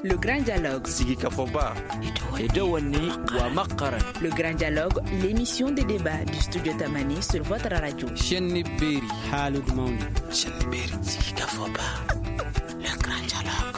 Le Grand Dialogue. Sigi Kafoba. Edouani wa Makaran. Le Grand Dialogue, l'émission de débat du studio Tamani sur votre radio. Chenni Beri. Halud Mauni. Chenni Beri. Sigi Kafoba. Le Grand Dialogue.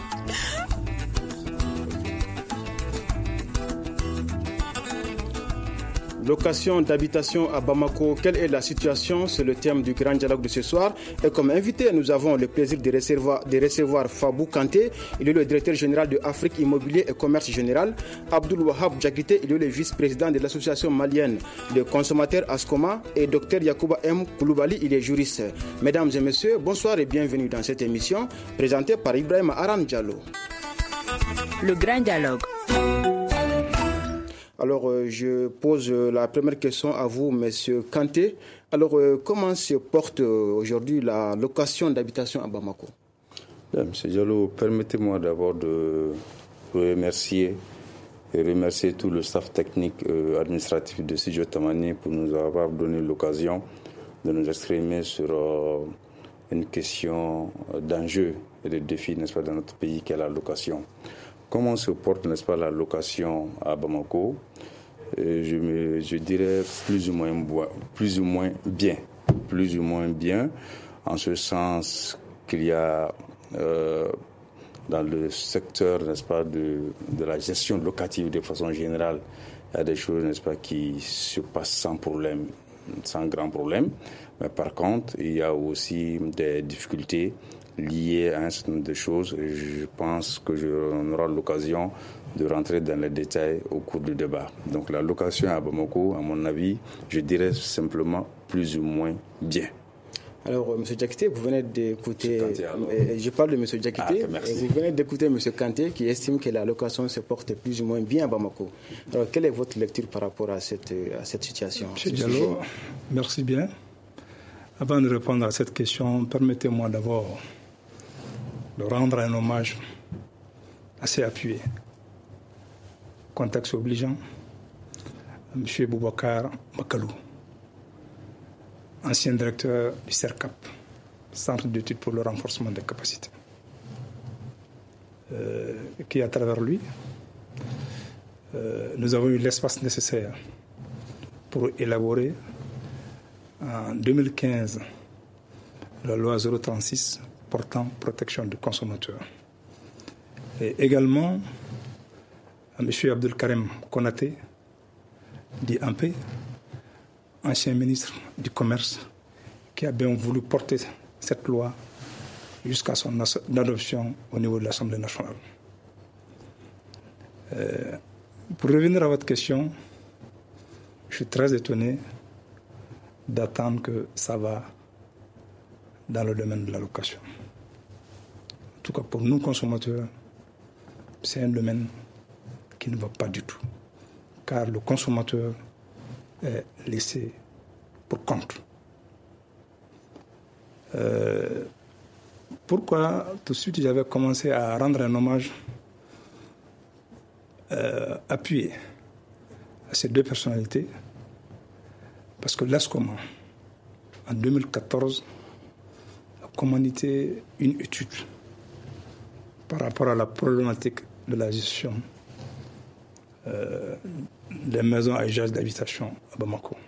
Location d'habitation à Bamako, quelle est la situation? C'est le thème du grand dialogue de ce soir. Et comme invité, nous avons le plaisir de recevoir Fabou Kanté. Il est le directeur général de Afrique Immobilier et Commerce Général. Abdoul Wahab Djakité, il est le vice-président de l'association malienne de consommateurs Ascoma. Et Dr Yacouba M. Koulibaly, il est juriste. Mesdames et messieurs, bonsoir et bienvenue dans cette émission présentée par Ibrahim Aran Diallo. Le grand dialogue. Alors, je pose la première question à vous, Monsieur Kanté. Alors, comment se porte aujourd'hui la location d'habitation à Bamako? Monsieur Diallo, permettez-moi d'abord de remercier tout le staff technique administratif de Studio Tamani pour nous avoir donné l'occasion de nous exprimer sur une question d'enjeu et de défi, n'est-ce pas, dans notre pays, qui est la location. Comment se porte, n'est-ce pas, la location à Bamako? Je dirais plus ou moins bien, en ce sens qu'il y a dans le secteur, n'est-ce pas, de la gestion locative de façon générale, il y a des choses, n'est-ce pas, qui se passent sans grand problème. Mais par contre, il y a aussi des difficultés liées à un certain nombre de choses. Je pense que on aura l'occasion de rentrer dans les détails au cours du débat. Donc la location à Bamako, à mon avis, je dirais simplement plus ou moins bien. Alors, M. Djakité, vous venez d'écouter, je parle de M. Djakité, et vous venez d'écouter M. Kanté qui estime que la location se porte plus ou moins bien à Bamako. Alors, quelle est votre lecture par rapport à cette situation? M. Diallo, merci bien. Avant de répondre à cette question, permettez-moi d'abord de rendre un hommage assez appuyé, contexte obligeant, à M. Boubacar Makalou, ancien directeur du CERCAP, Centre d'études pour le renforcement des capacités, qui, à travers lui, nous avons eu l'espace nécessaire pour élaborer en 2015 la loi 036 portant protection du consommateur. Et également à M. Abdel Karim Konaté, dit Ampé, ancien ministre du Commerce, qui a bien voulu porter cette loi jusqu'à son adoption au niveau de l'Assemblée nationale. Pour revenir à votre question, je suis très étonné d'attendre que ça va dans le domaine de la location. En tout cas, pour nous consommateurs, c'est un domaine qui ne va pas du tout. Car le consommateur est laissé pour compte. Pourquoi tout de suite j'avais commencé à rendre un hommage appuyé à ces deux personnalités? Parce que l'ASCOMA, en 2014, a commandité une étude par rapport à la problématique de la gestion des maisons à usage d'habitation à Bamako.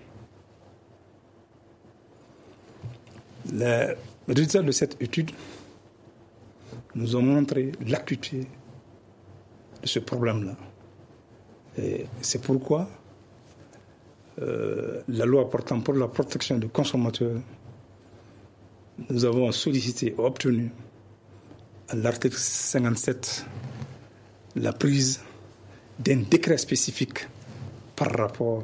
Les résultats de cette étude nous ont montré l'acuité de ce problème-là. Et c'est pourquoi la loi portant pour la protection du consommateur, nous avons sollicité et obtenu à l'article 57 la prise d'un décret spécifique par rapport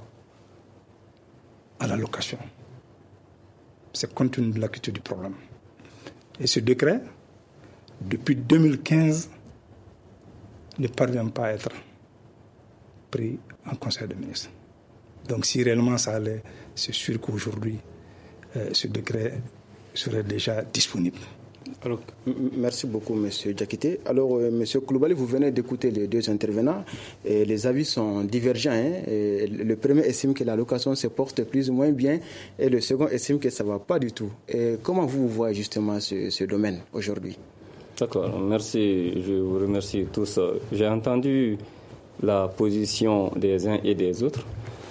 à la location. C'est compte tenu de l'acuité du problème. Et ce décret, depuis 2015, ne parvient pas à être pris en Conseil des ministres. Donc si réellement ça allait, c'est sûr qu'aujourd'hui, ce décret serait déjà disponible. Alors, merci beaucoup, M. Djakité. Alors, M. Koulibaly, vous venez d'écouter les deux intervenants et les avis sont divergents. Et le premier estime que la location se porte plus ou moins bien et le second estime que ça ne va pas du tout. Et comment vous voyez justement ce domaine aujourd'hui? D'accord, merci. Je vous remercie tous. J'ai entendu la position des uns et des autres.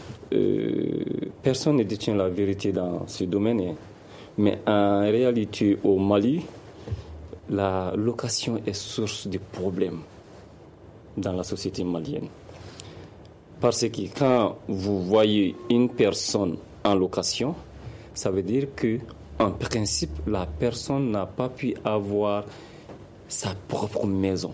Personne ne détient la vérité dans ce domaine. Mais en réalité, au Mali, la location est source de problèmes dans la société malienne. Parce que quand vous voyez une personne en location, ça veut dire que, en principe, la personne n'a pas pu avoir sa propre maison.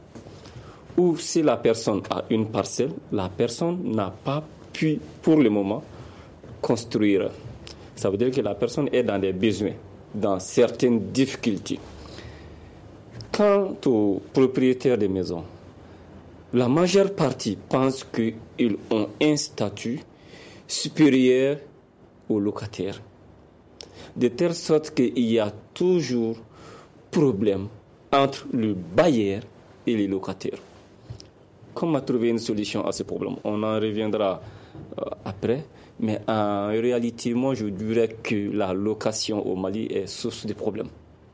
Ou si la personne a une parcelle, la personne n'a pas pu, pour le moment, construire. Ça veut dire que la personne est dans des besoins, dans certaines difficultés. Quant aux propriétaires des maisons, la majeure partie pense qu'ils ont un statut supérieur aux locataires. De telle sorte qu'il y a toujours problème entre le bailleur et les locataires. Comment trouver une solution à ce problème? On en reviendra après. Mais en réalité, moi, je dirais que la location au Mali est source de problèmes.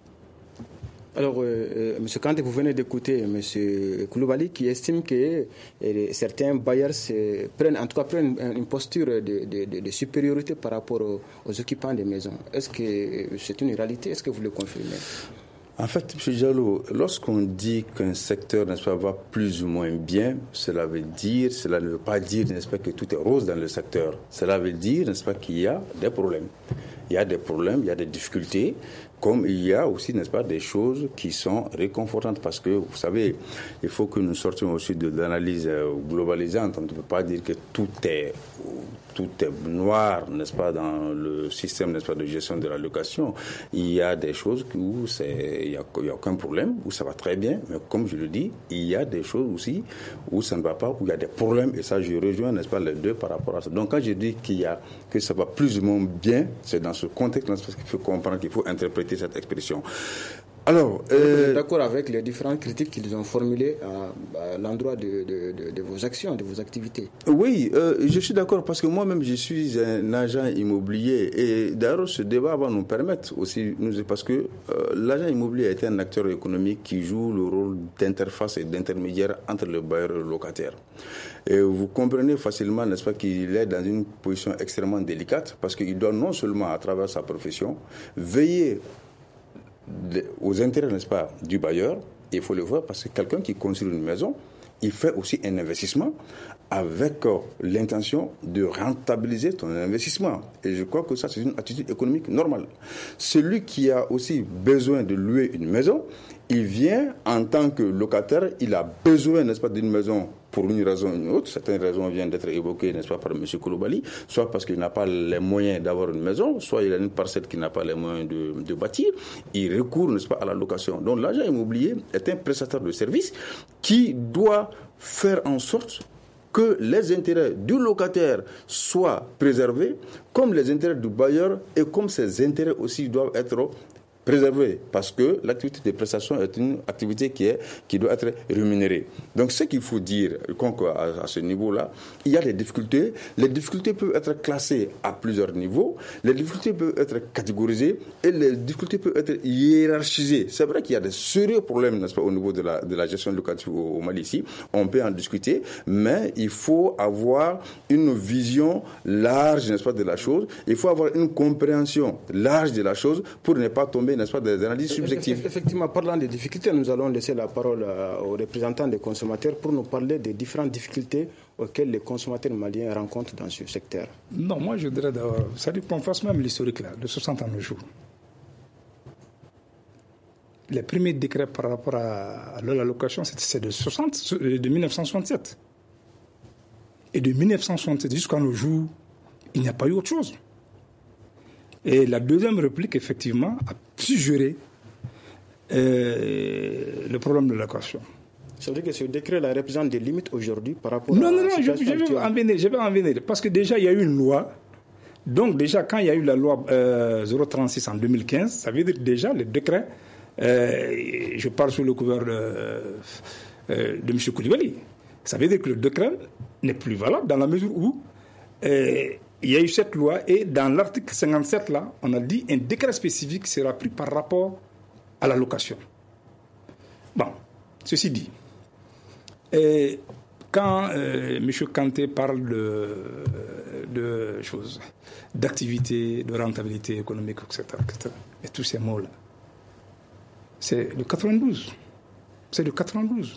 Alors, M. Kanté, vous venez d'écouter M. Koulibaly qui estime que certains bailleurs prennent une posture de supériorité par rapport aux occupants des maisons. Est-ce que c'est une réalité? Est-ce que vous le confirmez? En fait, M. Diallo, lorsqu'on dit qu'un secteur, n'est-ce pas, va plus ou moins bien, cela ne veut pas dire, n'est-ce pas, que tout est rose dans le secteur. Cela veut dire, n'est-ce pas, qu'il y a des problèmes. Il y a des problèmes, il y a des difficultés, comme il y a aussi, n'est-ce pas, des choses qui sont réconfortantes. Parce que, vous savez, il faut que nous sortions aussi de l'analyse globalisante. On ne peut pas dire que tout est noir, n'est-ce pas, dans le système, n'est-ce pas, de gestion de la location. Il y a des choses où il n'y a aucun problème, où ça va très bien. Mais comme je le dis, il y a des choses aussi où ça ne va pas, où il y a des problèmes. Et ça, je rejoins, n'est-ce pas, les deux par rapport à ça. Donc, quand je dis que ça va plus ou moins bien, c'est dans ce contexte-là qu'il faut comprendre, qu'il faut interpréter cette expression. Alors, vous êtes d'accord avec les différentes critiques qu'ils ont formulées à l'endroit de vos actions, de vos activités? Oui, je suis d'accord parce que moi-même je suis un agent immobilier et d'ailleurs ce débat va nous permettre aussi, parce que l'agent immobilier est un acteur économique qui joue le rôle d'interface et d'intermédiaire entre le bailleur et le locataire. Et vous comprenez facilement, n'est-ce pas, qu'il est dans une position extrêmement délicate parce qu'il doit non seulement à travers sa profession veiller aux intérêts, n'est-ce pas, du bailleur. Il faut le voir parce que quelqu'un qui construit une maison, il fait aussi un investissement avec l'intention de rentabiliser ton investissement. Et je crois que ça, c'est une attitude économique normale. Celui qui a aussi besoin de louer une maison, il vient en tant que locataire, il a besoin, n'est-ce pas, d'une maison pour une raison ou une autre. Certaines raisons viennent d'être évoquées, n'est-ce pas, par M. Koulibaly, soit parce qu'il n'a pas les moyens d'avoir une maison, soit il a une parcelle qui n'a pas les moyens de bâtir. Il recourt, n'est-ce pas, à la location. Donc l'agent immobilier est un prestataire de service qui doit faire en sorte que les intérêts du locataire soient préservés, comme les intérêts du bailleur et comme ses intérêts aussi doivent être préservés, parce que l'activité de prestation est une activité qui doit être rémunérée. Donc ce qu'il faut dire à ce niveau-là, il y a des difficultés. Les difficultés peuvent être classées à plusieurs niveaux, les difficultés peuvent être catégorisées et les difficultés peuvent être hiérarchisées. C'est vrai qu'il y a des sérieux problèmes, n'est-ce pas, au niveau de la gestion locative au Mali ici. On peut en discuter, mais il faut avoir une vision large, n'est-ce pas, de la chose. Il faut avoir une compréhension large de la chose pour ne pas tomber, n'est-ce pas, des analyses subjectives. Effectivement, parlant des difficultés, nous allons laisser la parole aux représentants des consommateurs pour nous parler des différentes difficultés auxquelles les consommateurs maliens rencontrent dans ce secteur. Non, moi je dirais d'abord, ça dit qu'on fasse même l'historique là, de 60 ans nos jours. Les premiers décrets par rapport à l'allocation, c'est de 1967. Et de 1967 jusqu'à nos jours, il n'y a pas eu autre chose. Et la deuxième république, effectivement, a su gérer le problème de l'allocation. Ça veut dire que ce décret-là représente des limites aujourd'hui par rapport à la situation actuelle. Je vais en venir. Parce que déjà, il y a eu une loi. Donc déjà, quand il y a eu la loi 036 en 2015, ça veut dire déjà le décret, je parle sous le couvert de M. Koulibaly, ça veut dire que le décret n'est plus valable dans la mesure où il y a eu cette loi et dans l'article 57, là, on a dit un décret spécifique sera pris par rapport à la location. Bon, ceci dit, quand M. Kanté parle de choses, d'activité, de rentabilité économique, etc., et tous ces mots-là, c'est le 92. C'est le 92.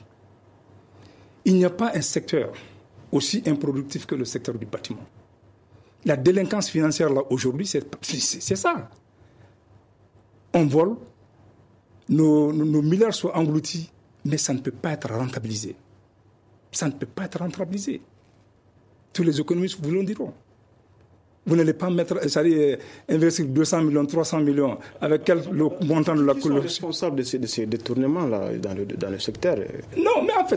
Il n'y a pas un secteur aussi improductif que le secteur du bâtiment. La délinquance financière, là, aujourd'hui, c'est ça. On vole, nos milliards sont engloutis, mais ça ne peut pas être rentabilisé. Ça ne peut pas être rentabilisé. Tous les économistes vous le diront. Vous n'allez pas investir 200 millions, 300 millions, avec le montant de la corruption. Qui sont responsables de ces détournements-là dans le secteur? Non, mais en fait,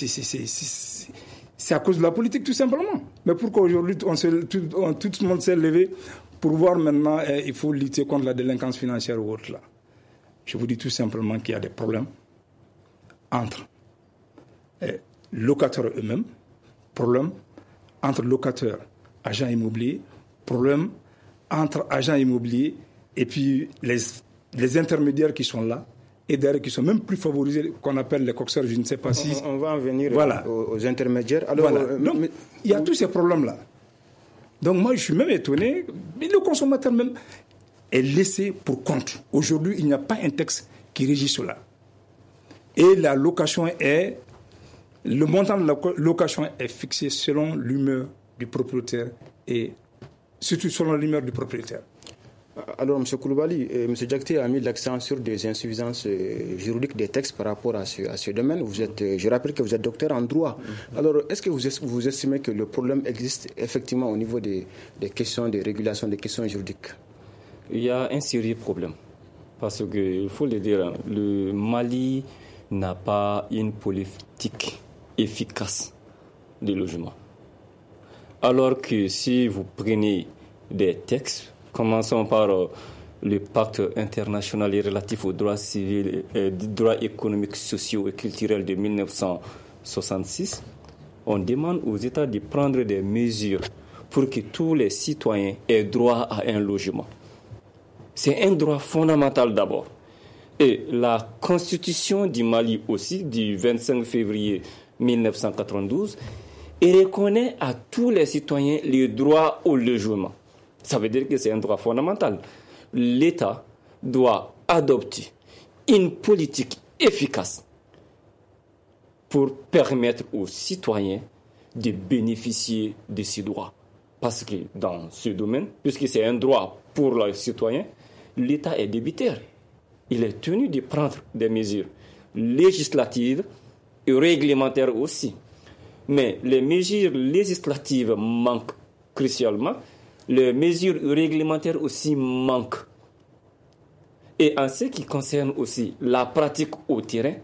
c'est à cause de la politique, tout simplement. Mais pourquoi aujourd'hui, tout le monde s'est levé pour voir maintenant, il faut lutter contre la délinquance financière ou autre là. Je vous dis tout simplement qu'il y a des problèmes entre locataires eux-mêmes, problèmes entre locataires, agents immobiliers, problèmes entre agents immobiliers et puis les intermédiaires qui sont là, et d'ailleurs qui sont même plus favorisés, qu'on appelle les coxeurs, je ne sais pas si... On va en venir aux intermédiaires. Alors, donc, il y a tous ces problèmes-là. Donc moi, je suis même étonné, mais le consommateur même est laissé pour compte. Aujourd'hui, il n'y a pas un texte qui régit cela. Et la location le montant de la location est fixé selon l'humeur du propriétaire et surtout selon l'humeur du propriétaire. Alors, M. Koulibaly, M. Diakité a mis l'accent sur des insuffisances juridiques des textes par rapport à ce domaine. Je rappelle que vous êtes docteur en droit. Alors, est-ce que vous estimez que le problème existe effectivement au niveau des questions de régulation, des questions juridiques? Il y a un sérieux problème. Parce qu'il faut le dire, le Mali n'a pas une politique efficace de logement. Alors que si vous prenez des textes, commençons par le pacte international relatif aux droits civils, droits économiques, sociaux et culturels de 1966, on demande aux États de prendre des mesures pour que tous les citoyens aient droit à un logement. C'est un droit fondamental d'abord. Et la constitution du Mali aussi, du 25 février 1992, reconnaît à tous les citoyens le droit au logement. Ça veut dire que c'est un droit fondamental. L'État doit adopter une politique efficace pour permettre aux citoyens de bénéficier de ces droits. Parce que dans ce domaine, puisque c'est un droit pour les citoyens, l'État est débiteur. Il est tenu de prendre des mesures législatives et réglementaires aussi. Mais les mesures législatives manquent crucialement. Les mesures réglementaires aussi manquent. Et en ce qui concerne aussi la pratique au terrain,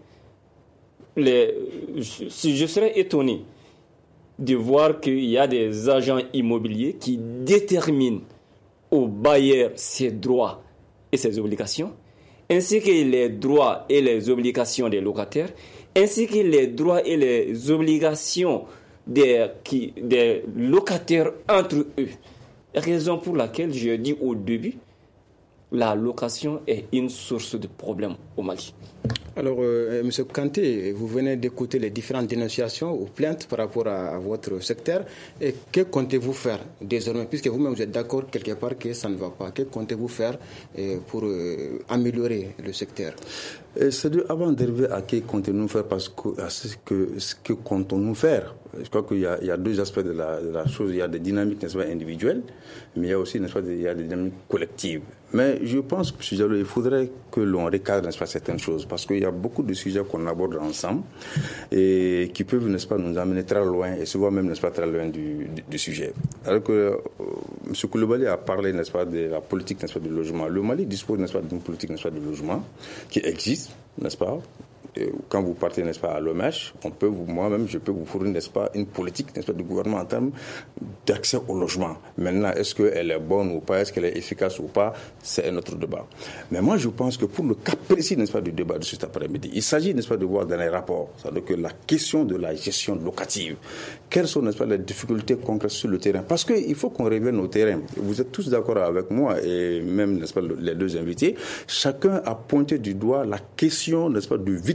je serais étonné de voir qu'il y a des agents immobiliers qui déterminent aux bailleurs ses droits et ses obligations, ainsi que les droits et les obligations des locataires, ainsi que les droits et les obligations des locataires entre eux. Raison pour laquelle je dis au début, la location est une source de problèmes au Mali. Alors, M. Kanté, vous venez d'écouter les différentes dénonciations ou plaintes par rapport à votre secteur. Et que comptez-vous faire désormais, puisque vous-même vous êtes d'accord quelque part que ça ne va pas? Que comptez-vous faire pour améliorer le secteur? C'est avant d'arriver à que comptons-nous faire, parce que ce que comptons-nous faire, je crois qu'il y a deux aspects de la chose. Il y a des dynamiques, n'est-ce pas, individuelles, mais il y a aussi, n'est-ce pas, il y a des dynamiques collectives. Mais je pense que il faudrait que l'on recadre, n'est-ce pas, certaines choses, parce qu'il y a beaucoup de sujets qu'on aborde ensemble et qui peuvent, n'est-ce pas, nous amener très loin, et souvent même, n'est-ce pas, très loin du sujet. Alors que M. Koulibaly a parlé, n'est-ce pas, de la politique, n'est-ce pas, du logement. Le Mali dispose, n'est-ce pas, d'une politique, n'est-ce pas, de logement qui existe, n'est-ce pas. Et quand vous partez, n'est-ce pas, à l'OMH, moi-même, je peux vous fournir, n'est-ce pas, une politique, n'est-ce pas, du gouvernement en termes d'accès au logement. Maintenant, est-ce qu'elle est bonne ou pas, est-ce qu'elle est efficace ou pas, c'est un autre débat. Mais moi, je pense que pour le cas précis, n'est-ce pas, du débat de cet après-midi, il s'agit, n'est-ce pas, de voir dans les rapports, c'est-à-dire que la question de la gestion locative, quelles sont, n'est-ce pas, les difficultés concrètes sur le terrain. Parce qu'il faut qu'on revienne au terrain. Vous êtes tous d'accord avec moi, et même, n'est-ce pas, les deux invités, chacun a pointé du doigt la question, n'est-ce pas, du vide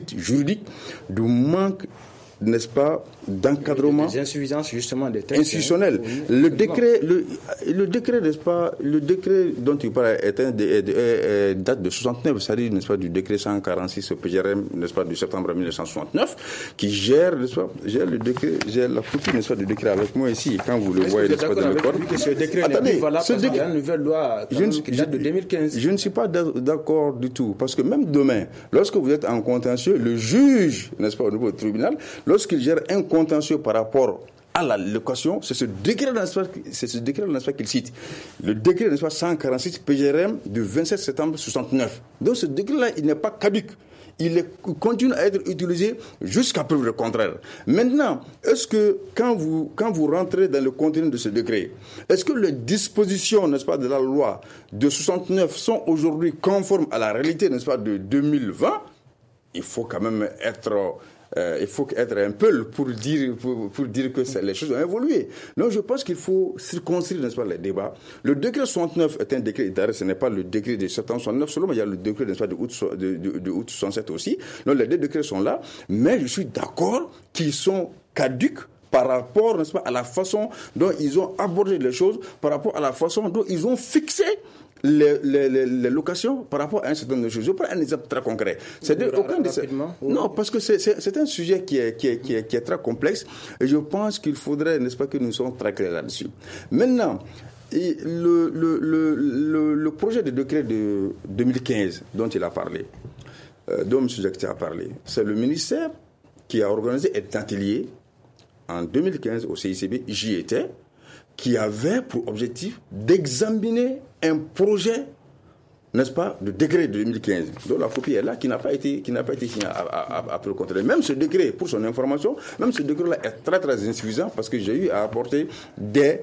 vide juridique, du manque, n'est-ce pas, d'encadrement, des insuffisances justement des textes institutionnels. Le décret, n'est-ce pas, le décret dont il parle date de 69, c'est-à-dire, n'est-ce pas, du décret 146 au PGRM, n'est-ce pas, du septembre 1969, qui gère, n'est-ce pas, le décret, j'ai la copie, n'est-ce pas, du décret avec moi ici, quand vous le voyez, n'est-ce pas, dans le corps. Ce décret n'est plus valable parce qu'il y a une nouvelle loi qui date de 2015. Je ne suis pas d'accord du tout, parce que même demain, lorsque vous êtes en contentieux, le juge, n'est-ce pas, au niveau du tribunal, lorsqu'il gère un contentieux par rapport à la location, c'est ce décret, n'est-ce pas, qu'il cite. Le décret, n'est-ce pas, 146 PGRM du 27 septembre 69. Donc ce décret-là, il n'est pas caduc. Il continue à être utilisé jusqu'à preuve le contraire. Maintenant, est-ce que quand vous rentrez dans le contenu de ce décret, est-ce que les dispositions, n'est-ce pas, de la loi de 69 sont aujourd'hui conformes à la réalité, n'est-ce pas, de 2020 ? Il faut quand même être un peu pour dire que les choses ont évolué. Donc je pense qu'il faut circonscrire, n'est-ce pas, les débats. Le décret 69 est un décret, ce n'est pas le décret de septembre 69 seulement, il y a le décret, n'est-ce pas, de août 67 aussi. Donc les deux décrets sont là, mais je suis d'accord qu'ils sont caducs par rapport, n'est-ce pas, à la façon dont ils ont abordé les choses, par rapport à la façon dont ils ont fixé les locations par rapport à un certain nombre de choses. Je prends un exemple très concret. Non, parce que c'est un sujet qui est très complexe et je pense qu'il faudrait, n'est-ce pas, que nous soyons très clairs là-dessus. Maintenant, le projet de décret de 2015 dont il a parlé, dont M. Diakité a parlé, c'est le ministère qui a organisé un atelier en 2015 au CICB, j'y étais, qui avait pour objectif d'examiner un projet, n'est-ce pas, de décret de 2015. Donc la copie est là, qui n'a pas été signée après le contraire. Même ce décret, pour son information, même ce décret-là est très très insuffisant parce que j'ai eu à apporter des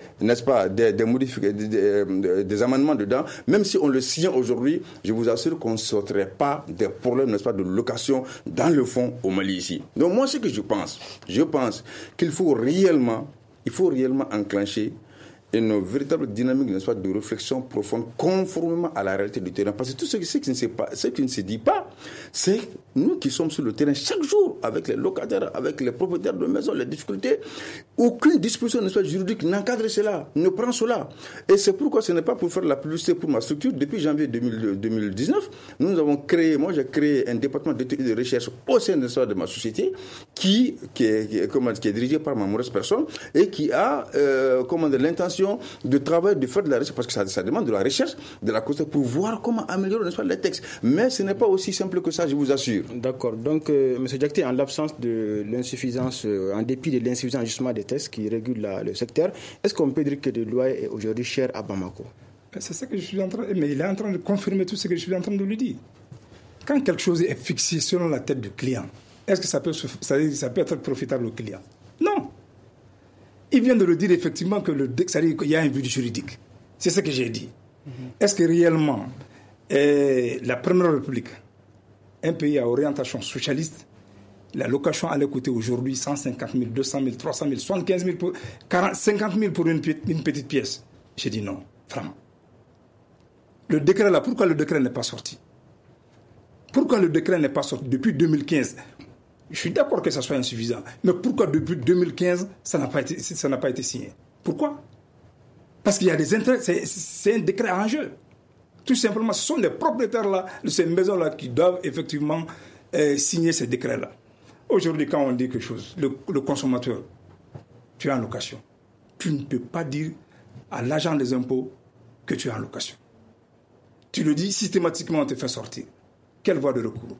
amendements dedans. Même si on le signe aujourd'hui, je vous assure qu'on ne sortirait pas des problèmes, n'est-ce pas, de location dans le fond au Mali ici. Donc moi, ce que je pense qu'il faut réellement enclencher une véritable dynamique, n'est-ce pas, de réflexion profonde conformément à la réalité du terrain. Parce que tout ce qui ne se dit pas, c'est nous qui sommes sur le terrain chaque jour avec les locataires, avec les propriétaires de maisons, les difficultés. Aucune disposition, n'est-ce pas, juridique n'encadre cela, ne prend cela. Et c'est pourquoi ce n'est pas pour faire la publicité pour ma structure. Depuis janvier 2019, j'ai créé un département d'études et de recherche au sein de ma société qui est dirigé par ma modeste personne et qui a l'intention de travailler, de faire de la recherche, parce que ça demande de la recherche, de la connaissance, pour voir comment améliorer, n'est-ce pas, les textes. Mais ce n'est pas aussi simple que ça, je vous assure. D'accord. Donc, M. Diakité, en l'absence de l'insuffisance, en dépit de l'insuffisance justement des textes qui régulent le secteur, est-ce qu'on peut dire que le loyer est aujourd'hui cher à Bamako ? C'est ça que je suis en train... Mais il est en train de confirmer tout ce que je suis en train de lui dire. Quand quelque chose est fixé selon la tête du client, est-ce que ça peut être profitable au client ? Non. Il vient de le dire effectivement qu'il y a un vide juridique. C'est ce que j'ai dit. Est-ce que réellement, la Première République, un pays à orientation socialiste, la location allait coûter aujourd'hui 150 000, 200 000, 300 000, 75 000, 50 000 pour une petite pièce? J'ai dit non, vraiment. Le décret là, pourquoi le décret n'est pas sorti? Pourquoi le décret n'est pas sorti depuis 2015? Je suis d'accord que ça soit insuffisant. Mais pourquoi depuis 2015, ça n'a pas été signé? Pourquoi? Parce qu'il y a des intérêts. C'est un décret en jeu. Tout simplement, ce sont les propriétaires de ces maisons-là qui doivent effectivement signer ces décrets-là. Aujourd'hui, quand on dit quelque chose, le consommateur, tu es en location. Tu ne peux pas dire à l'agent des impôts que tu es en location. Tu le dis systématiquement, on te fait sortir. Quelle voie de recours?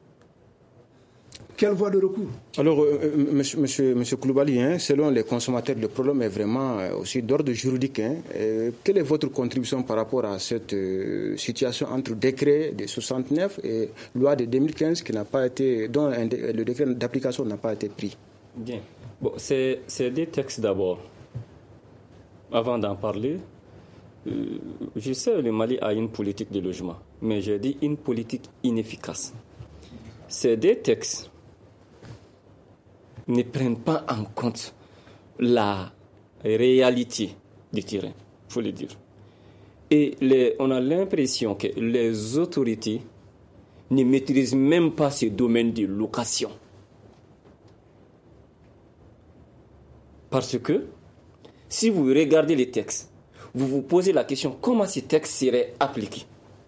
Alors, monsieur Koulibaly, selon les consommateurs, le problème est vraiment aussi d'ordre juridique. Quelle est votre contribution par rapport à cette situation entre décret de 69 et loi de 2015 dont le décret d'application n'a pas été pris? Bien. Bon, c'est des textes d'abord. Avant d'en parler, je sais que le Mali a une politique de logement, mais j'ai dit une politique inefficace. C'est des textes ne prennent pas en compte la réalité du terrain, il faut le dire. Et on a l'impression que les autorités ne maîtrisent même pas ce domaine de location. Parce que, si vous regardez les textes, vous vous posez la question comment ces textes seraient appliqués.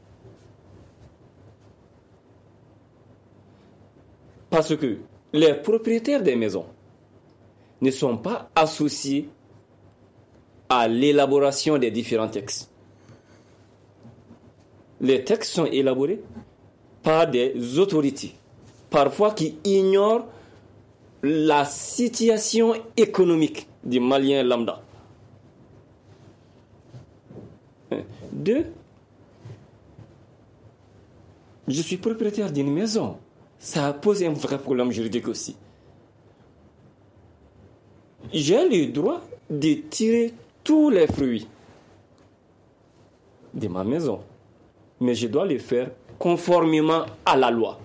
Parce que les propriétaires des maisons ne sont pas associés à l'élaboration des différents textes. Les textes sont élaborés par des autorités, parfois qui ignorent la situation économique du Malien lambda. 2, je suis propriétaire d'une maison. Ça pose un vrai problème juridique aussi. J'ai le droit de tirer tous les fruits de ma maison, mais je dois le faire conformément à la loi.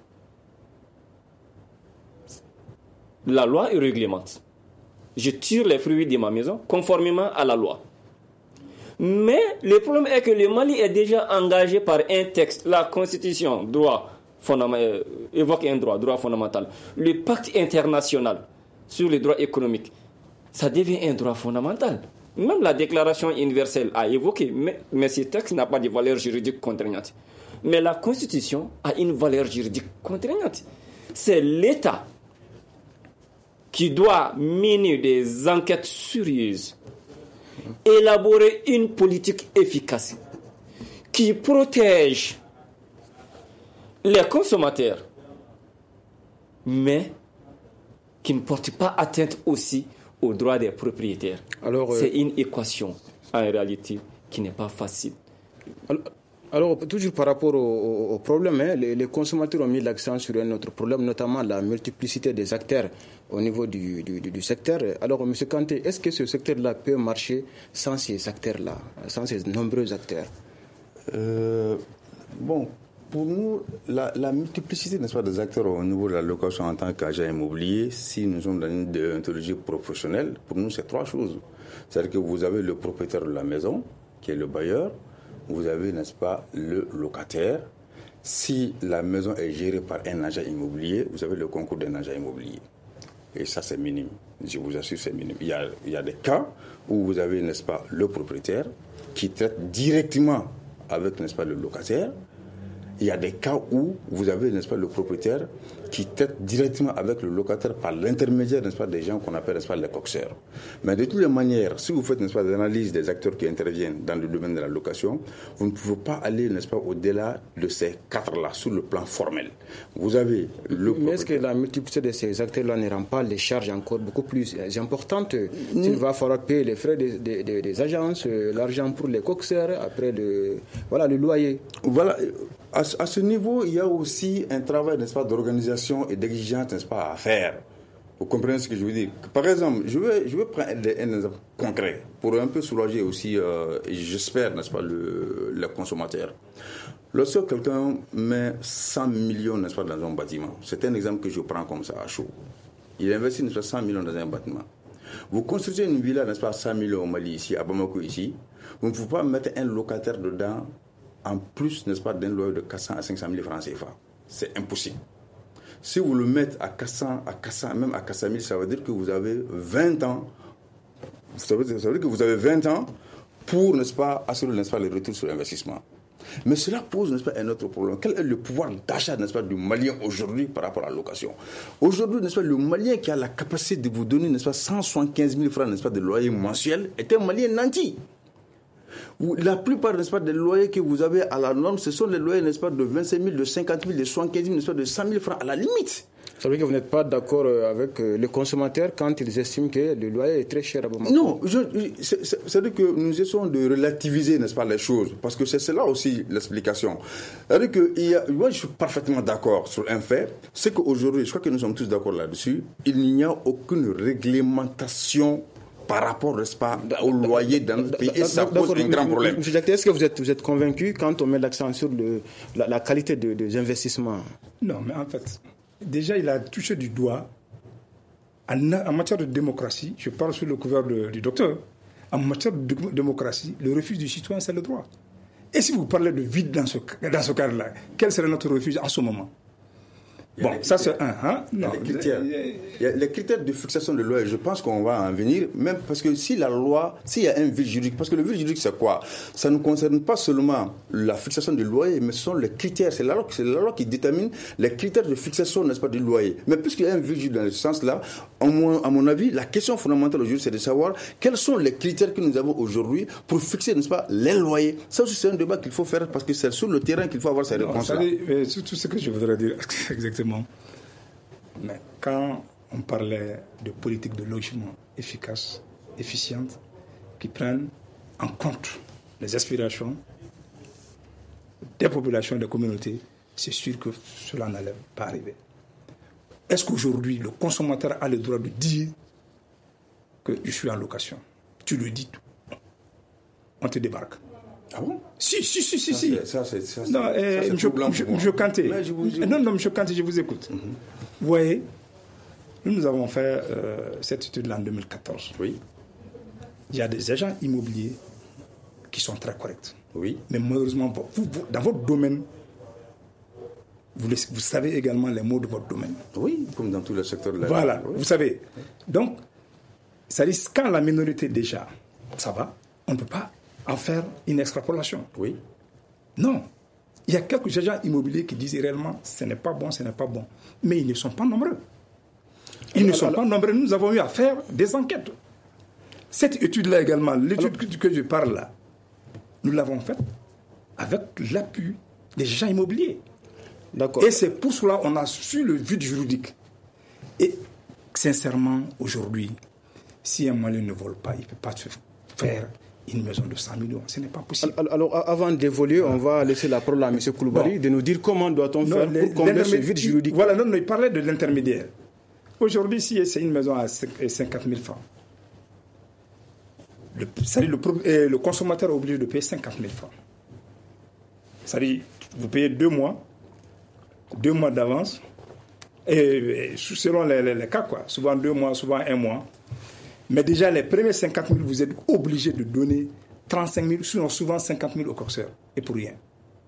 La loi réglemente. Je tire les fruits de ma maison conformément à la loi. Mais le problème est que le Mali est déjà engagé par un texte, la Constitution, évoque un droit fondamental. Le pacte international sur les droits économiques, ça devient un droit fondamental. Même la Déclaration universelle a évoqué, mais ce texte n'a pas de valeur juridique contraignante. Mais la Constitution a une valeur juridique contraignante. C'est l'État qui doit mener des enquêtes sérieuses, élaborer une politique efficace qui protège les consommateurs, mais qui ne porte pas atteinte aussi aux droits des propriétaires. C'est une équation, en réalité, qui n'est pas facile. Alors, toujours par rapport au problème, les consommateurs ont mis l'accent sur un autre problème, notamment la multiplicité des acteurs au niveau du secteur. Alors, M. Kanté, est-ce que ce secteur-là peut marcher sans ces acteurs-là, sans ces nombreux acteurs? Bon, pour nous, la multiplicité, n'est-ce pas, des acteurs au niveau de la location en tant qu'agent immobilier, si nous sommes dans une déontologie professionnelle, pour nous, c'est 3 choses. C'est-à-dire que vous avez le propriétaire de la maison, qui est le bailleur. Vous avez, n'est-ce pas, le locataire. Si la maison est gérée par un agent immobilier, vous avez le concours d'un agent immobilier. Et ça, c'est minime. Je vous assure, c'est minime. Il y a des cas où vous avez, n'est-ce pas, le propriétaire qui traite directement avec, n'est-ce pas, le locataire. Il y a des cas où vous avez, n'est-ce pas, le propriétaire qui traite directement avec le locataire par l'intermédiaire, n'est-ce pas, des gens qu'on appelle, n'est-ce pas, les coxeurs. Mais de toutes les manières, si vous faites, n'est-ce pas, des analyses des acteurs qui interviennent dans le domaine de la location, vous ne pouvez pas aller, n'est-ce pas, au-delà de ces 4-là, sur le plan formel. Vous avez le Mais est-ce que la multiplicité de ces acteurs-là ne rend pas les charges encore beaucoup plus importantes? Il va falloir payer les frais des agences, l'argent pour les coxeurs, après le loyer. Voilà. À ce niveau, il y a aussi un travail, n'est-ce pas, d'organisation et d'exigence, n'est-ce pas, à faire. Vous comprenez ce que je veux dire? Par exemple, je vais prendre un exemple concret pour un peu soulager aussi, j'espère, n'est-ce pas, le consommateur. Lorsque quelqu'un met 100 millions, n'est-ce pas, dans un bâtiment, c'est un exemple que je prends comme ça à chaud. Il investit, n'est-ce pas, 100 millions dans un bâtiment. Vous construisez une villa, n'est-ce pas, 100 millions au Mali, ici, à Bamako, ici. Vous ne pouvez pas mettre un locataire dedans en plus, n'est-ce pas, d'un loyer de 400 à 500 000 francs CFA. C'est impossible. Si vous le mettez à 400, même à 400 000, ça veut dire que vous avez 20 ans. Ça veut dire que vous avez 20 ans pour, n'est-ce pas, assurer, n'est-ce pas, les retours sur l'investissement. Mais cela pose, n'est-ce pas, un autre problème. Quel est le pouvoir d'achat, n'est-ce pas, du Malien aujourd'hui par rapport à la location? Aujourd'hui, n'est-ce pas, le Malien qui a la capacité de vous donner, n'est-ce pas, 175 000 francs, n'est-ce pas, de loyer mensuel est un Malien nanti. La plupart, n'est-ce pas, des loyers que vous avez à la norme, ce sont les loyers, n'est-ce pas, de 25 000, de 50 000, de 75 000, n'est-ce pas, de 100 000 francs à la limite. Ça veut dire que vous n'êtes pas d'accord avec les consommateurs quand ils estiment que le loyer est très cher à Bamako? Non, c'est-à-dire que nous essayons de relativiser, n'est-ce pas, les choses, parce que c'est là aussi l'explication. C'est-à-dire que moi, je suis parfaitement d'accord sur un fait, c'est qu'aujourd'hui, je crois que nous sommes tous d'accord là-dessus, il n'y a aucune réglementation par rapport, n'est-ce pas, au loyer dans notre pays, et ça pose un grand problème. M. Jacques, est-ce que vous êtes convaincu quand on met l'accent sur la qualité des investissements? Non, mais en fait, déjà, il a touché du doigt, en matière de démocratie, je parle sous le couvert du docteur, en matière de démocratie, le refus du citoyen, c'est le droit. Et si vous parlez de vide dans ce cadre-là, quel serait notre refuge en ce moment? Bon, ça c'est un. Hein? Non, il y a les critères de fixation de loyer, je pense qu'on va en venir, même parce que si la loi, s'il y a un vide juridique, parce que le vide juridique c'est quoi? Ça ne concerne pas seulement la fixation du loyer, mais ce sont les critères, c'est la loi qui détermine les critères de fixation, n'est-ce pas, du loyer. Mais puisqu'il y a un vide juridique dans ce sens-là, à mon avis, la question fondamentale aujourd'hui, c'est de savoir quels sont les critères que nous avons aujourd'hui pour fixer, n'est-ce pas, les loyers. Ça aussi c'est un débat qu'il faut faire parce que c'est sur le terrain qu'il faut avoir ces réponses-là. C'est tout ce que je voudrais dire exactement. Mais quand on parlait de politique de logement efficace, efficiente, qui prennent en compte les aspirations des populations, des communautés, c'est sûr que cela n'allait pas arriver. Est-ce qu'aujourd'hui, le consommateur a le droit de dire que je suis en location? Tu le dis, on te débarque. Ah bon? Si. Ça, non, M. Kanté. Non, M. Kanté, je vous écoute. Vous voyez, nous avons fait cette étude-là en 2014. Oui. Il y a des agents immobiliers qui sont très corrects. Oui. Mais malheureusement, vous, dans votre domaine, vous savez également les mots de votre domaine. Oui, comme dans tous les secteurs de la vie. Voilà, oui. Vous savez. Donc, ça dit, quand la minorité déjà, ça va, on ne peut pas en faire une extrapolation. Oui. Non. Il y a quelques agents immobiliers qui disent réellement ce n'est pas bon. Mais ils ne sont pas nombreux. Pas nombreux. Nous avons eu à faire des enquêtes. Cette étude-là également, l'étude que je parle là, nous l'avons faite avec l'appui des agents immobiliers. D'accord. Et c'est pour cela qu'on a su le vide juridique. Et sincèrement, aujourd'hui, si un Malien ne vole pas, il ne peut pas se faire une maison de 100 millions. Ce n'est pas possible. Alors, avant d'évoluer, on va laisser la parole à M. Koulibaly de nous dire comment doit-on faire pour combler ce vide juridique. Voilà, il parlait de l'intermédiaire. Aujourd'hui, si c'est une maison à 50 000 francs, le consommateur est obligé de payer 50 000 francs. C'est-à-dire, vous payez 2 mois d'avance, et selon les cas, quoi. Souvent 2 mois, souvent 1 mois. Mais déjà, les premiers 50 000, vous êtes obligé de donner 35 000, sinon souvent 50 000 au coxeur. Et pour rien.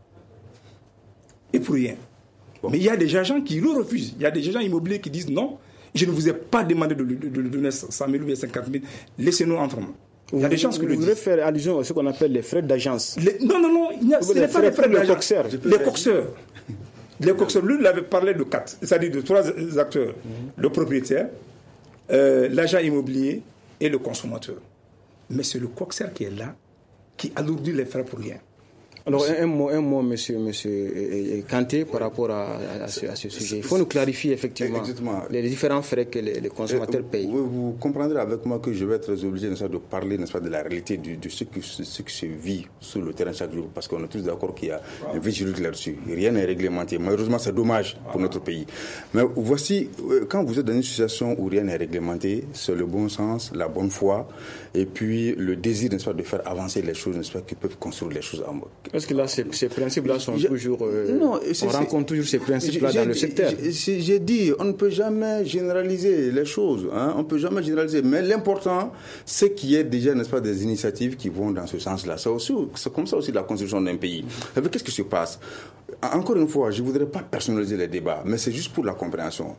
Bon. Mais il y a des agents qui le refusent. Il y a des agents immobiliers qui disent non, je ne vous ai pas demandé de donner 100 000 ou bien 50 000. Laissez-nous entre nous. Il y a des chances que le disent. Vous voudrez faire allusion à ce qu'on appelle les frais d'agence. Non, ce n'est pas les frais d'agence. Les coxeurs. Les coxeurs, lui, il avait parlé de 4, c'est-à-dire de 3 acteurs. Le propriétaire, l'agent immobilier et le consommateur. Mais c'est le coxeur qui est là, qui alourdit les frais pour rien. Alors, un mot, monsieur Kanté, par rapport à ce sujet. Il faut nous clarifier effectivement les différents frais que les consommateurs payent. Vous comprendrez avec moi que je vais être obligé de parler de la réalité de ce qui se vit sur le terrain chaque jour, parce qu'on est tous d'accord qu'il y a un vide juridique là-dessus. Rien n'est réglementé. Malheureusement, c'est dommage pour notre pays. Mais voici, quand vous êtes dans une situation où rien n'est réglementé, c'est le bon sens, la bonne foi, et puis le désir, n'est-ce pas, de faire avancer les choses, n'est-ce pas, qui peuvent construire les choses en mode. Est-ce que là, ces principes-là sont toujours... on rencontre toujours ces principes-là dans le secteur. J'ai dit, on ne peut jamais généraliser les choses. On ne peut jamais généraliser. Mais l'important, c'est qu'il y ait déjà, n'est-ce pas, des initiatives qui vont dans ce sens-là. C'est comme ça aussi la construction d'un pays. Qu'est-ce qui se passe? Encore une fois, je ne voudrais pas personnaliser les débats, mais c'est juste pour la compréhension.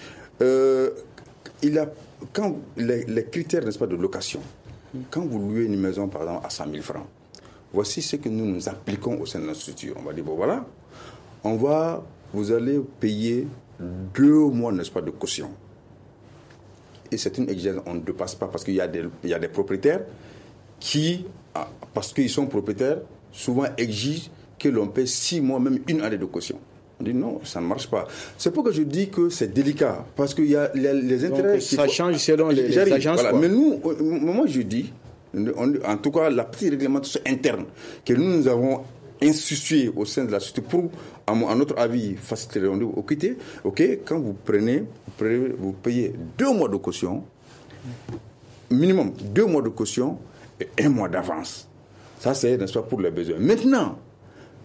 Quand les critères, n'est-ce pas, de location, quand vous louez une maison, par exemple, à 100 000 francs, voici ce que nous appliquons au sein de notre structure. On va dire, bon voilà, vous allez payer 2 mois, n'est-ce pas, de caution. Et c'est une exigence, on ne dépasse pas, parce qu'il y a des propriétaires qui, parce qu'ils sont propriétaires, souvent exigent que l'on paie 6 mois, même 1 année de caution. On dit non, ça ne marche pas. C'est pourquoi je dis que c'est délicat, parce qu'il y a les intérêts... Donc, ça change selon les agences. Voilà. Mais moi je dis... En tout cas, la petite réglementation interne que nous avons instituée au sein de la société pour, à notre avis, faciliter. On dit, ok, quand vous payez 2 mois de caution, minimum 2 mois de caution et 1 mois d'avance. Ça, c'est, n'est-ce pas, pour les besoins. Maintenant,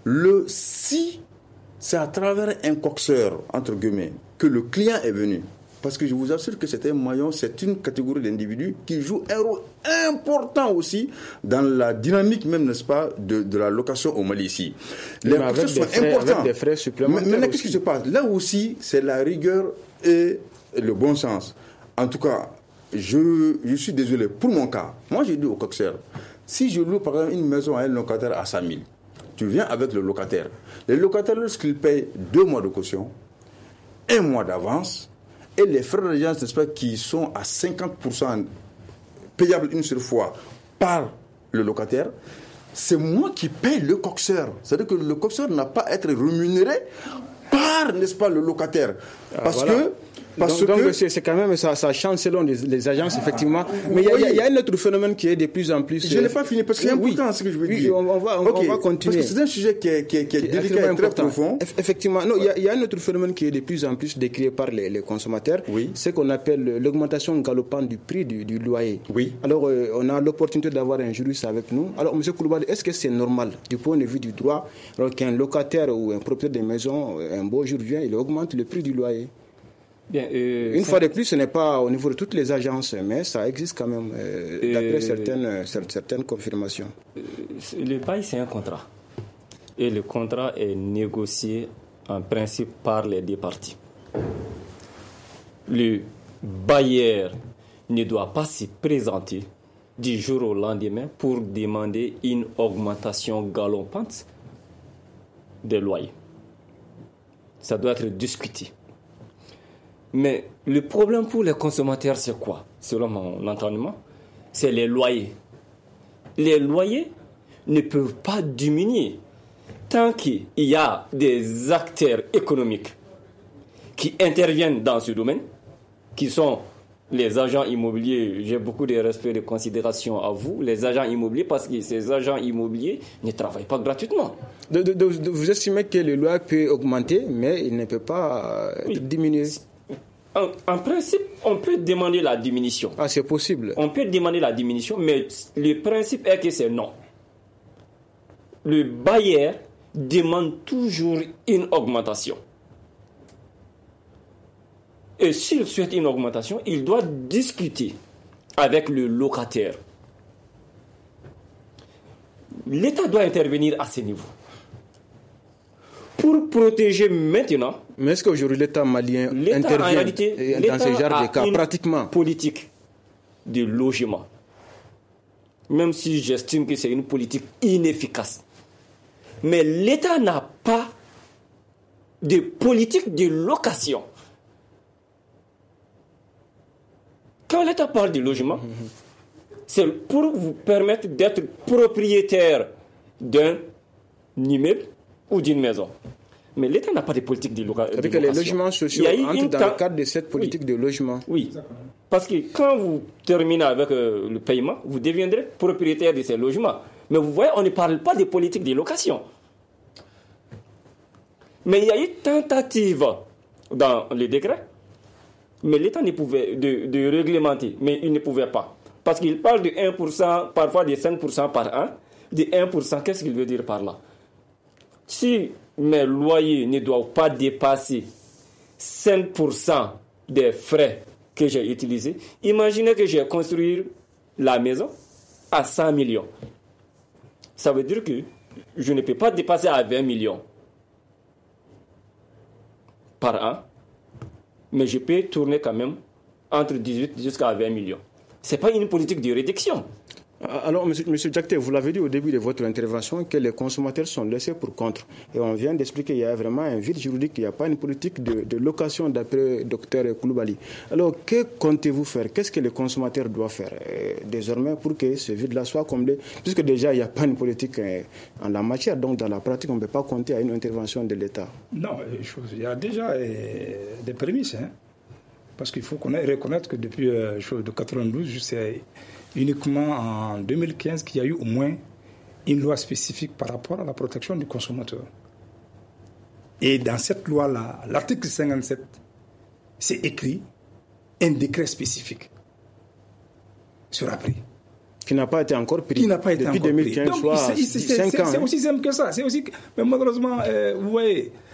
si c'est à travers un coxeur, entre guillemets, que le client est venu, Parce que je vous assure que c'est un maillon, c'est une catégorie d'individus qui joue un rôle important aussi dans la dynamique même, n'est-ce pas, de la location au Mali ici. Les coxeurs sont importants. Avec des frais supplémentaires. Maintenant, qu'est-ce qui se passe? Là aussi, c'est la rigueur et le bon sens. En tout cas, je suis désolé. Pour mon cas, moi j'ai dit au coxeur, si je loue par exemple une maison à un locataire à 100 000, tu viens avec le locataire. Le locataire, lorsqu'il paye 2 mois de caution, 1 mois d'avance, et les frais de régence, n'est-ce pas, qui sont à 50% payables une seule fois par le locataire, c'est moi qui paye le coxeur. C'est-à-dire que le coxeur n'a pas à être rémunéré par, n'est-ce pas, le locataire. Parce que c'est quand même, ça change selon les agences, effectivement. Mais il y a un autre phénomène qui est de plus en plus... Je n'ai pas fini, parce que c'est important ce que je veux dire. On va continuer. Parce que c'est un sujet qui est délicat et très profond. Effectivement. Non, il y a un autre phénomène qui est de plus en plus décrié par les consommateurs. Oui. C'est ce qu'on appelle l'augmentation galopante du prix du loyer. Oui. Alors, on a l'opportunité d'avoir un juriste avec nous. Alors, M. Koulibaly, est-ce que c'est normal, du point de vue du droit, alors qu'un locataire ou un propriétaire de maison, un beau jour vient, il augmente le prix du loyer? Bien, une fois de plus, ce n'est pas au niveau de toutes les agences, mais ça existe quand même, d'après certaines confirmations. Le bail, c'est un contrat. Et le contrat est négocié en principe par les deux parties. Le bailleur ne doit pas se présenter du jour au lendemain pour demander une augmentation galopante des loyers. Ça doit être discuté. Mais le problème pour les consommateurs, c'est quoi? Selon mon entendement, c'est les loyers. Les loyers ne peuvent pas diminuer tant qu'il y a des acteurs économiques qui interviennent dans ce domaine, qui sont les agents immobiliers. J'ai beaucoup de respect et de considération à vous, les agents immobiliers, parce que ces agents immobiliers ne travaillent pas gratuitement. Vous estimez que le loyer peut augmenter, mais il ne peut pas diminuer? En principe, on peut demander la diminution. Ah, c'est possible. On peut demander la diminution, mais le principe est que c'est non. Le bailleur demande toujours une augmentation. Et s'il souhaite une augmentation, il doit discuter avec le locataire. L'État doit intervenir à ce niveau. Pour protéger maintenant. Mais est-ce qu'aujourd'hui l'État malien intervient dans ce genre de cas, pratiquement? Politique de logement. Même si j'estime que c'est une politique inefficace. Mais l'État n'a pas de politique de location. Quand l'État parle de logement, c'est pour vous permettre d'être propriétaire d'un immeuble ou d'une maison. Mais l'État n'a pas de politique de location. C'est-à-dire que les logements sociaux entrent dans le cadre de cette politique de logement. Oui, parce que quand vous terminez avec le paiement, vous deviendrez propriétaire de ces logements. Mais vous voyez, on ne parle pas de politique de location. Mais il y a eu tentative dans les décrets, mais l'État ne pouvait de réglementer, mais il ne pouvait pas. Parce qu'il parle de 1%, parfois de 5% par an. De 1%, qu'est-ce qu'il veut dire par là? Si mes loyers ne doivent pas dépasser 5% des frais que j'ai utilisés, imaginez que j'ai construit la maison à 100 millions. Ça veut dire que je ne peux pas dépasser à 20 millions par an, mais je peux tourner quand même entre 18 jusqu'à 20 millions. Ce n'est pas une politique de réduction. Alors, M. Diakité, vous l'avez dit au début de votre intervention que les consommateurs sont laissés pour contre. Et on vient d'expliquer qu'il y a vraiment un vide juridique, il n'y a pas une politique de location d'après Dr Koulibaly. Alors, que comptez-vous faire? Qu'est-ce que les consommateurs doivent faire désormais pour que ce vide-là soit comblé? Puisque déjà, il n'y a pas une politique en la matière. Donc, dans la pratique, on ne peut pas compter à une intervention de l'État. Non, il y a déjà des prémices. Parce qu'il faut reconnaître que depuis de 92 jusqu'à uniquement en 2015 qu'il y a eu au moins une loi spécifique par rapport à la protection du consommateur. Et dans cette loi-là, l'article 57, c'est écrit un décret spécifique sera pris. Qui n'a pas été encore pris. Qui n'a pas été depuis encore 2015, pris. Donc, soit 5 ans. C'est aussi simple que ça. Mais malheureusement, vous voyez,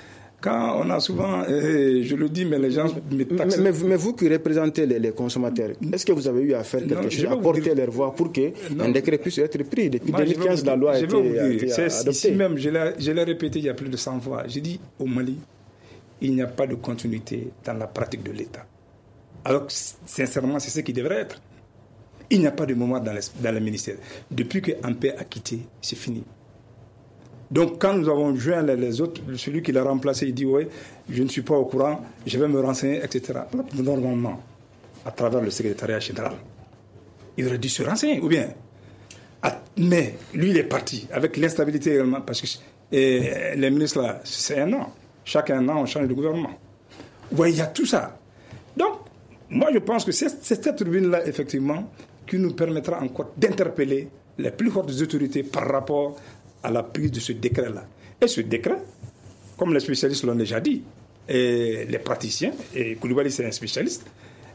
Quand on a souvent, je le dis, mais les gens me taxent. Mais vous qui représentez les consommateurs, est-ce que vous avez eu à faire quelque chose, à porter leur voix pour qu'un décret puisse être pris? Depuis 2015, la loi a été adoptée. Ici même, je l'ai répété il y a plus de 100 fois. J'ai dit au Mali, il n'y a pas de continuité dans la pratique de l'État. Alors, sincèrement, c'est ce qui devrait être. Il n'y a pas de moment dans le ministère. Depuis que Ampé a quitté, c'est fini. Donc, quand nous avons joint les autres, celui qui l'a remplacé, il dit « Oui, je ne suis pas au courant, je vais me renseigner, etc. » Normalement, à travers le secrétariat général, il aurait dû se renseigner, ou bien. Mais lui, il est parti, avec l'instabilité également, parce que les ministres, là, c'est un an. Chaque un an, on change de gouvernement. Vous voyez, il y a tout ça. Donc, moi, je pense que c'est cette tribune-là, effectivement, qui nous permettra encore d'interpeller les plus hautes autorités par rapport à la prise de ce décret-là. Et ce décret, comme les spécialistes l'ont déjà dit, et les praticiens, et Koulibaly c'est un spécialiste,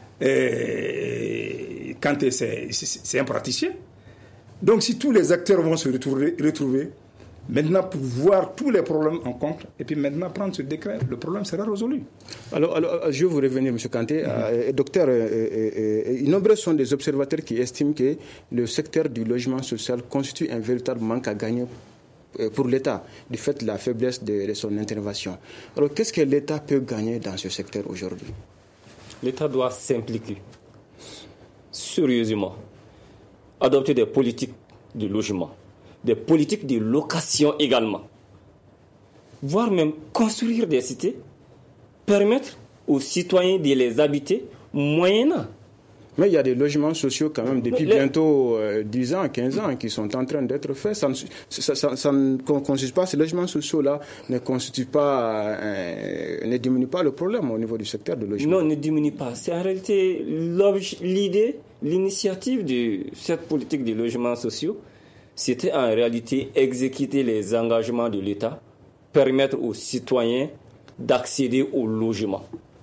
et Kanté c'est un praticien. Donc si tous les acteurs vont se retrouver, maintenant pour voir tous les problèmes en compte, et puis maintenant prendre ce décret, le problème sera résolu. Alors je vais vous revenir, M. Kanté. Docteur, nombreux sont des observateurs qui estiment que le secteur du logement social constitue un véritable manque à gagner pour l'État, du fait de la faiblesse de son intervention. Alors, qu'est-ce que l'État peut gagner dans ce secteur aujourd'hui? L'État doit s'impliquer sérieusement, adopter des politiques de logement, des politiques de location également, voire même construire des cités, permettre aux citoyens de les habiter moyennant. Mais il y a des logements sociaux quand même depuis bientôt 10 ans, 15 ans qui sont en train d'être faits. Ça ne consiste pas, ces logements sociaux-là ne diminuent pas le problème au niveau du secteur de logement. Non, ne diminue pas. C'est en réalité l'initiative de cette politique de logements sociaux, c'était en réalité exécuter les engagements de l'État, permettre aux citoyens d'accéder au logement.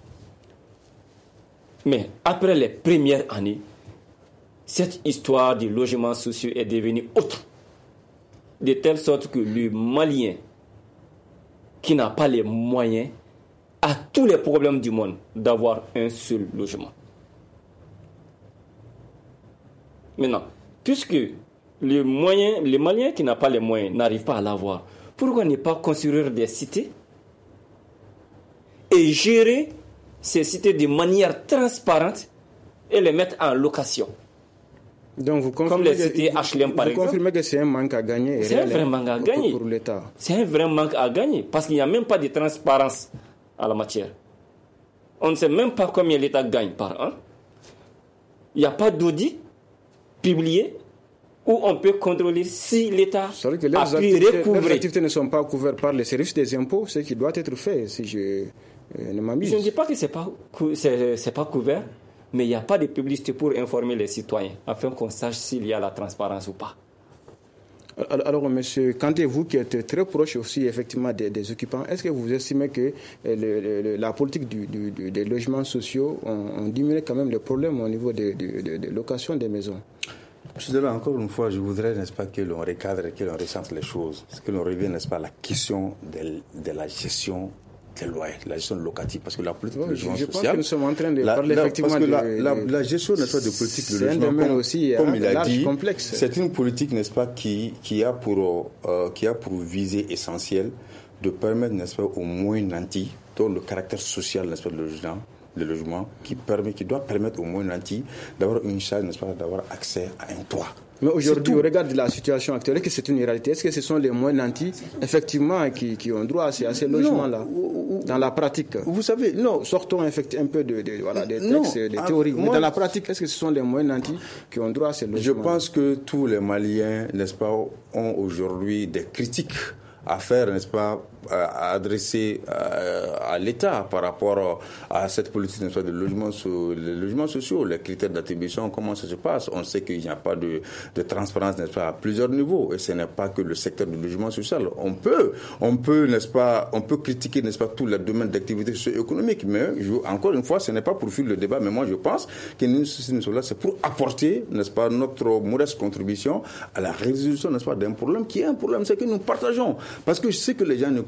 Mais après les premières années, cette histoire du logement social est devenue autre. De telle sorte que le Malien qui n'a pas les moyens a tous les problèmes du monde d'avoir un seul logement. Maintenant, puisque le Malien qui n'a pas les moyens n'arrive pas à l'avoir, pourquoi ne pas construire des cités et gérer ces cités de manière transparente et les mettre en location? Donc vous comme les cités HLM par exemple. Vous confirmez que c'est un manque à gagner? C'est un vrai manque à gagner pour l'État. C'est un vrai manque à gagner parce qu'il n'y a même pas de transparence à la matière. On ne sait même pas combien l'État gagne par an. Il n'y a pas d'audit publié où on peut contrôler si l'État a pu recouvrer. Leurs activités ne sont pas couvertes par les services des impôts, ce qui doit être fait, si je ne m'amuse. Je ne dis pas que ce n'est pas couvert, mais il n'y a pas de publicité pour informer les citoyens, afin qu'on sache s'il y a la transparence ou pas. Alors, M. Kanté, vous qui êtes très proche aussi effectivement des occupants, est-ce que vous estimez que la politique des logements sociaux ont diminué quand même le problème au niveau de location des maisons? Encore une fois, je voudrais, n'est-ce pas, que l'on recadre, que l'on ressente les choses, que l'on revienne, n'est-ce pas, à la question de la gestion des loyers, la gestion locative, parce que la politique de logement social... Je pense que nous sommes en train de parler effectivement de... La gestion, n'est-ce pas, de politique de logement, comme il a dit, c'est une politique, n'est-ce pas, qui a pour visée essentielle de permettre, n'est-ce pas, au moins nantis, dont le caractère social, n'est-ce pas, le logement, qui doit permettre au moins nantis d'avoir une charge, n'est-ce pas, d'avoir accès à un toit. Mais aujourd'hui, au regard de la situation actuelle, est-ce que c'est une réalité? Est-ce que ce sont les moins nantis, effectivement, qui ont droit à ces logements-là, dans la pratique? Vous savez, non. Sortons un peu des textes, des théories. Mais dans la pratique, est-ce que ce sont les moins nantis qui ont droit à ces logements? Je pense que tous les Maliens, n'est-ce pas, ont aujourd'hui des critiques à faire, n'est-ce pas, à adresser à l'État par rapport à cette politique, n'est-ce pas, de les logements sociaux, les critères d'attribution, comment ça se passe. On sait qu'il n'y a pas de transparence, n'est-ce pas, à plusieurs niveaux, et ce n'est pas que le secteur du logement social. On peut, n'est-ce pas, on peut critiquer, n'est-ce pas, tous les domaines d'activité socio-économique, mais encore une fois, ce n'est pas pour fuir le débat, mais moi je pense que nous sommes là, c'est pour apporter, n'est-ce pas, notre modeste contribution à la résolution, n'est-ce pas, d'un problème qui est un problème, c'est que nous partageons. Parce que ce que les gens ne comprennent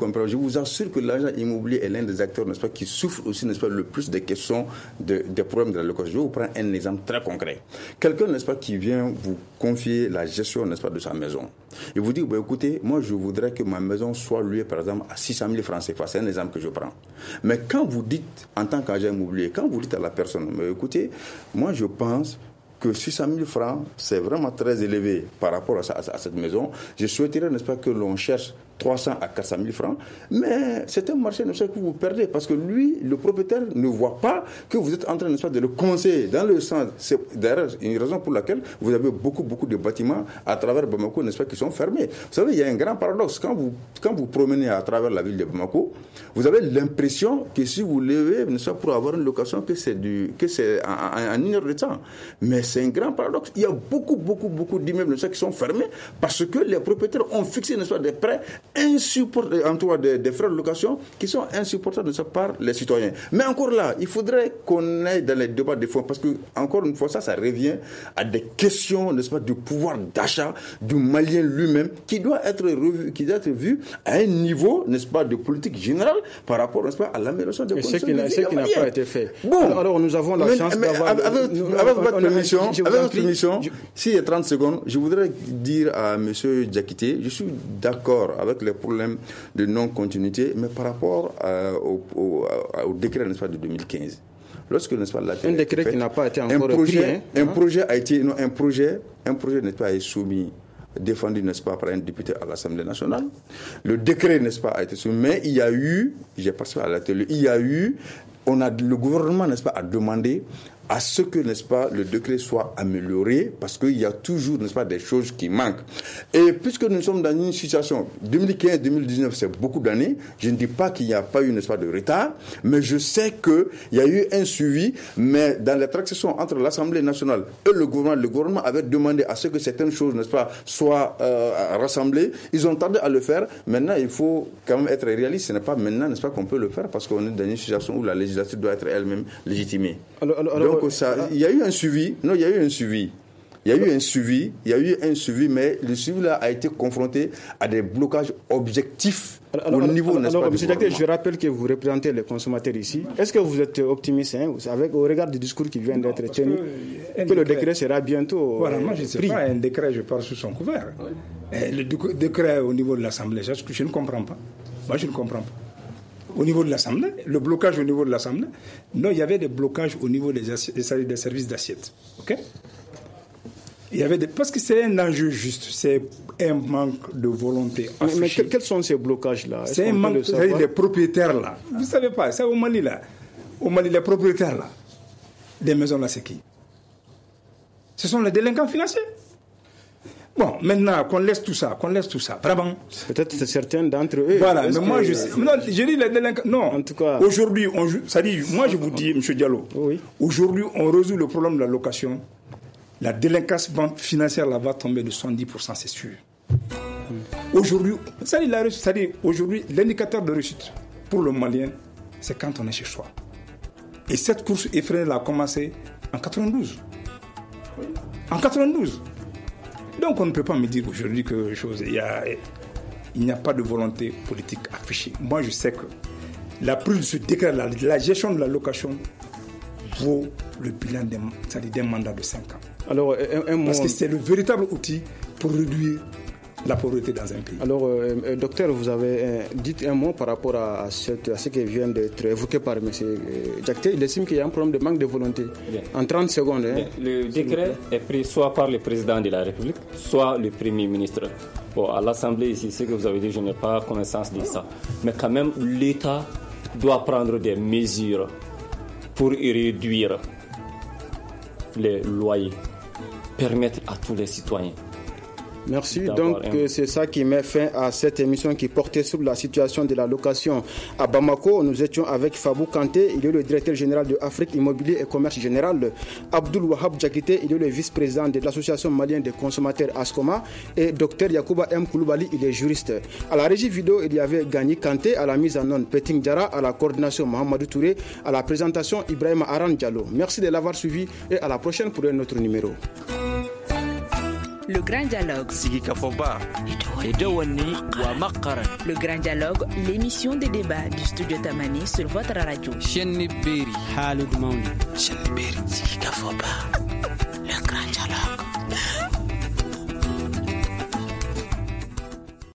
comprendre. Je vous assure que l'agent immobilier est l'un des acteurs, n'est-ce pas, qui souffre aussi, n'est-ce pas, le plus des questions des problèmes de la location. Je vais vous prendre un exemple très concret. Quelqu'un, n'est-ce pas, qui vient vous confier la gestion, n'est-ce pas, de sa maison. Et vous dit, écoutez, moi je voudrais que ma maison soit louée, par exemple, à 600 000 francs CFA. C'est un exemple que je prends. Mais quand vous dites, en tant qu'agent immobilier, quand vous dites à la personne, mais écoutez, moi je pense que 600 000 francs, c'est vraiment très élevé par rapport à cette maison. Je souhaiterais, n'est-ce pas, que l'on cherche 300 à 400 000 francs, mais c'est un marché, n'est-ce pas, que vous perdez, parce que lui, le propriétaire, ne voit pas que vous êtes en train, n'est-ce pas, de le conseiller dans le sens. C'est d'ailleurs une raison pour laquelle vous avez beaucoup de bâtiments à travers Bamako, n'est-ce pas, qui sont fermés. Vous savez, il y a un grand paradoxe. Quand vous promenez à travers la ville de Bamako, vous avez l'impression que si vous levez, n'est-ce pas, pour avoir une location, que c'est en une heure de temps. Mais c'est un grand paradoxe. Il y a beaucoup d'immeubles, n'est-ce pas, qui sont fermés parce que les propriétaires ont fixé, n'est-ce pas, des prêts insupportables, en tout cas des frais de location qui sont insupportables par les citoyens. Mais encore là, il faudrait qu'on aille dans les débats de fond parce que, encore une fois, ça revient à des questions, n'est-ce pas, de pouvoir d'achat du Malien lui-même qui doit être vu à un niveau, n'est-ce pas, de politique générale par rapport, n'est-ce pas, à l'amélioration des conditions de vie. Ce qui n'a pas été fait. Bon, alors nous avons la chance d'avoir... Avec votre permission, s'il y a 30 secondes, je voudrais dire à M. Diakité, je suis d'accord avec les problèmes de non-continuité, mais par rapport au décret, n'est-ce pas, de 2015. Lorsque, n'est-ce pas, un décret qui n'a pas été encore pris. Un projet, n'est-ce pas, est soumis, défendu, n'est-ce pas, par un député à l'Assemblée nationale. Le décret, n'est-ce pas, a été soumis, mais il y a eu, j'ai participé à l'atelier, le gouvernement, n'est-ce pas, a demandé à ce que, n'est-ce pas, le décret soit amélioré, parce qu'il y a toujours, n'est-ce pas, des choses qui manquent. Et puisque nous sommes dans une situation, 2015-2019, c'est beaucoup d'années, je ne dis pas qu'il n'y a pas eu, n'est-ce pas, de retard, mais je sais qu'il y a eu un suivi, mais dans les transactions entre l'Assemblée nationale et le gouvernement avait demandé à ce que certaines choses, n'est-ce pas, soient rassemblées. Ils ont tardé à le faire. Maintenant, il faut quand même être réaliste. Ce n'est pas maintenant, n'est-ce pas, qu'on peut le faire, parce qu'on est dans une situation où la législature doit être elle-même légitimée. Donc, il y a eu un suivi. Non, il y a eu un suivi. Il y a eu un suivi, mais le suivi-là a été confronté à des blocages objectifs au niveau, n'est-ce pas, M. Diakité, je rappelle que vous représentez les consommateurs ici. Est-ce que vous êtes optimiste, au regard du discours qui vient d'être tenu, que le décret sera bientôt voilà, moi je ne sais pas, un décret, je parle sous son couvert. Ouais. Le décret au niveau de l'Assemblée, je ne comprends pas. Moi, je ne comprends pas. Au niveau de l'Assemblée, le blocage au niveau de l'Assemblée, non, il y avait des blocages au niveau des services d'assiette. Ok ? Il y avait parce que c'est un enjeu juste, c'est un manque de volonté affichée. Mais quels sont ces blocages-là? C'est un manque, c'est-à-dire les propriétaires là. Vous ne savez pas, c'est au Mali là. Au Mali, les propriétaires là, des maisons là, c'est qui? Ce sont les délinquants financiers. Bon, maintenant, qu'on laisse tout ça, vraiment. Peut-être c'est certains d'entre eux. Voilà, mais moi je sais. Non, je dis les délinquants. Non, en tout cas. Aujourd'hui, ça dit, moi je vous dis, M. Diallo, oui. Aujourd'hui, on résout le problème de la location. La délinquance financière là va tomber de 70%, c'est sûr. Aujourd'hui, aujourd'hui, l'indicateur de réussite pour le Malien, c'est quand on est chez soi. Et cette course effrénée là a commencé en 92. En 92. Donc on ne peut pas me dire aujourd'hui que il n'y a pas de volonté politique affichée. Moi je sais que la prise de ce décret, la gestion de la location vaut le bilan d'un mandat de 5 ans. Alors, parce que c'est le véritable outil pour réduire la pauvreté dans un pays. Alors, docteur, vous avez dit un mot par rapport à ce qui vient d'être évoqué par M. Diakité. Il estime qu'il y a un problème de manque de volonté. Bien. En 30 secondes. Le décret est pris soit par le président de la République, soit le Premier ministre. Bon, à l'Assemblée ici, ce que vous avez dit, je n'ai pas connaissance de ça. Mais quand même, l'État doit prendre des mesures pour réduire les loyers, permettre à tous les citoyens. Merci. Donc, c'est ça qui met fin à cette émission qui portait sur la situation de la location à Bamako. Nous étions avec Fabou Kanté, il est le directeur général de Afrique Immobilier et Commerce Général. Abdoul Wahab Diakité, il est le vice-président de l'Association malienne des consommateurs ASCOMA. Et Dr Yacouba M. Koulibaly, il est juriste. À la régie vidéo, il y avait Gagny Kanté, à la mise en onde Peting Diara, à la coordination Mohamedou Touré, à la présentation Ibrahim Aran Diallo. Merci de l'avoir suivi et à la prochaine pour un autre numéro. Le Grand Dialogue. Sigi Kafoba. Edouani wa Makaran. Le Grand Dialogue, l'émission des débats du studio Tamani sur votre radio. Chenni Beri. Halud Mauni. Chenni Beri. Sigi Kafoba. Le Grand Dialogue.